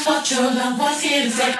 thought your love was here to stay.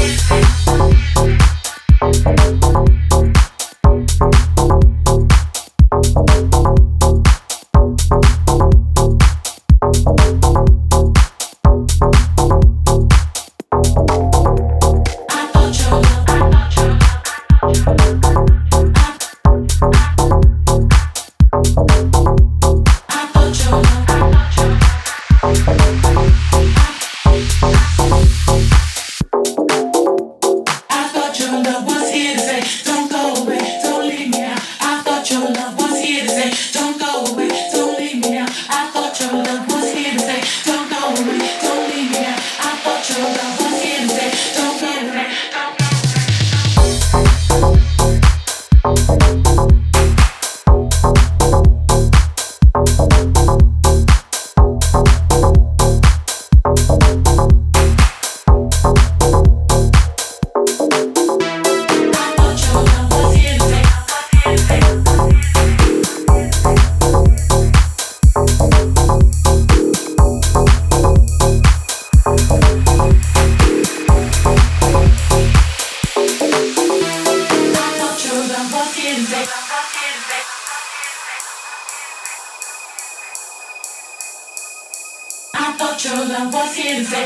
I thought your love was here to stay.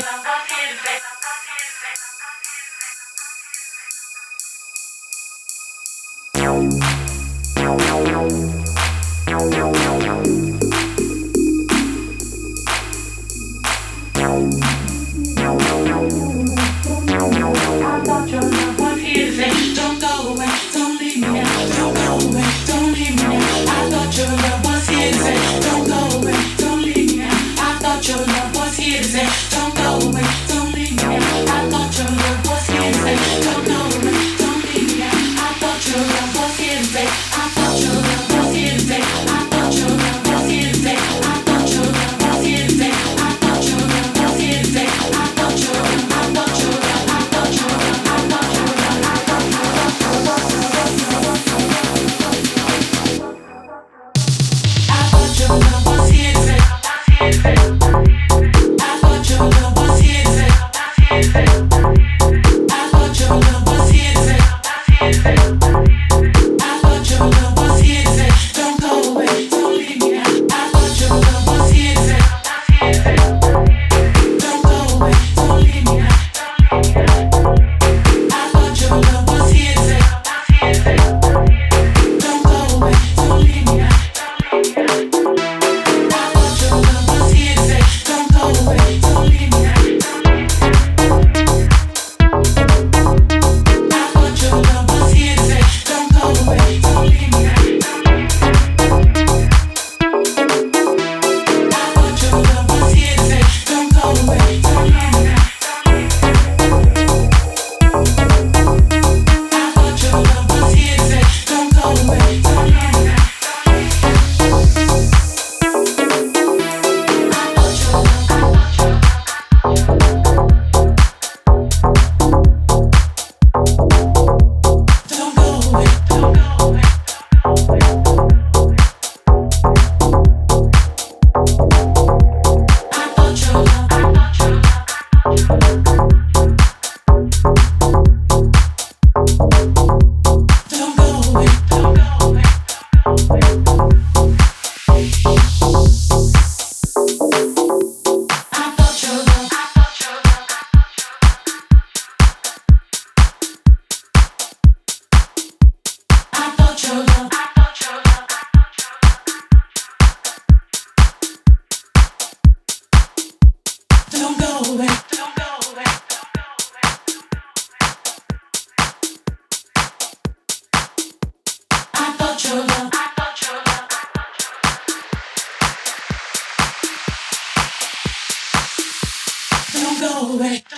Don't go away, don't leave me now. Don't go away, don't leave me now. I thought your love was here to stay. Don't go away, don't leave me now. I thought your love was here to stay. Don't go away, don't leave me now. I thought your love was here to stay. Don't go away, don't leave me now. I thought your love was here to stay. I thought your love was here to stay. I thought your love was here to stay. I thought your love was here to stay. I thought your love was here to stay. I thought your love, I thought your love, I thought your love, I thought your love, I thought your love. I thought your love was here to stay. I thought your love was here to stay. I thought your love was here to stay. I thought your love was here to stay. Don't go away, don't leave me now. I thought your love was here to stay. Don't go away, don't leave me now. I thought your love was here to stay. Don't go away, don't leave me now. I thought your love was here to stay. Don't go away, don't leave me now. I thought your love was here to stay. Don't go away, don't leave me now. I thought your love was here to stay. Don't go away, don't leave me now. I thought your love was here to stay. Don't go away, don't leave me now. Don't go away, don't go away. I thought your love, don't go away, don't go away. I thought your love, I thought your love, don't go away, don't go away. I thought your love, don't go away.